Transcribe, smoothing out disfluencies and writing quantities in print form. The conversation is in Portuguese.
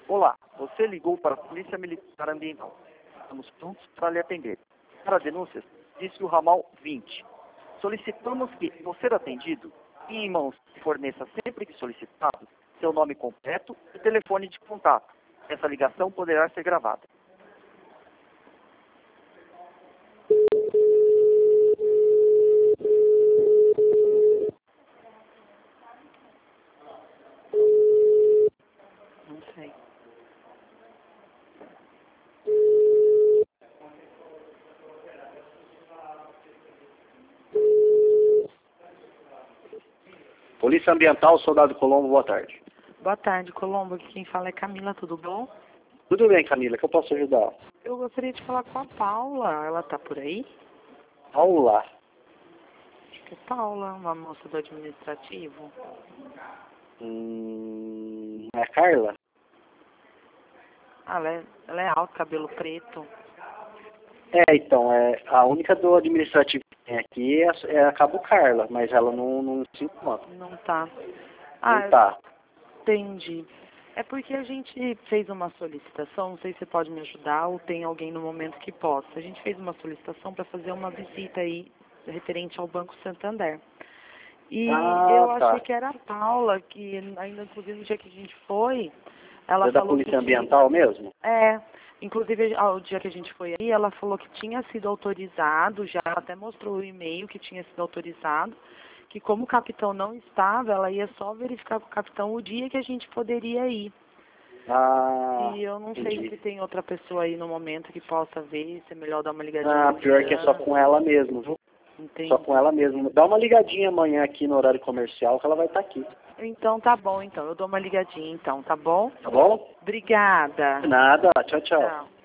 Olá, você ligou para a Polícia Militar Ambiental. Estamos prontos para lhe atender. Para denúncias, disse o ramal 20. Solicitamos que, ao ser atendido, e em mãos que forneça sempre que solicitado, seu nome completo e telefone de contato. Essa ligação poderá ser gravada. Não sei. Polícia Ambiental, Soldado Colombo, boa tarde. Boa tarde, Colombo. Aqui quem fala é Camila, tudo bom? Tudo bem, Camila, que eu posso ajudar? Eu gostaria de falar com a Paula. Ela tá por aí? Paula. Acho que é Paula, uma moça do administrativo. É a Carla? Ah, ela é alta, cabelo preto. Então, a única do administrativo que tem aqui é a Cabo Carla, mas ela não se encontra. Não tá. Não tá. Entendi. É porque a gente fez uma solicitação, não sei se você pode me ajudar ou tem alguém no momento que possa. A gente fez uma solicitação para fazer uma visita aí referente ao Banco Santander. E eu achei que era a Paula, que ainda inclusive no dia que a gente foi, ela É da falou Polícia Ambiental mesmo? Inclusive ao dia que a gente foi aí, ela falou que tinha sido autorizado, já até mostrou o e-mail que tinha sido autorizado, que como o capitão não estava, ela ia só verificar com o capitão o dia que a gente poderia ir. E eu não sei se tem outra pessoa aí no momento que possa ver, se é melhor dar uma ligadinha. Pior que é só com ela mesmo, viu? Entendi. Só com ela mesmo. Dá uma ligadinha amanhã aqui no horário comercial que ela vai estar aqui. Então tá bom, então. Eu dou uma ligadinha então, tá bom? Tá bom? Obrigada. Nada. Tchau, tchau. Tchau.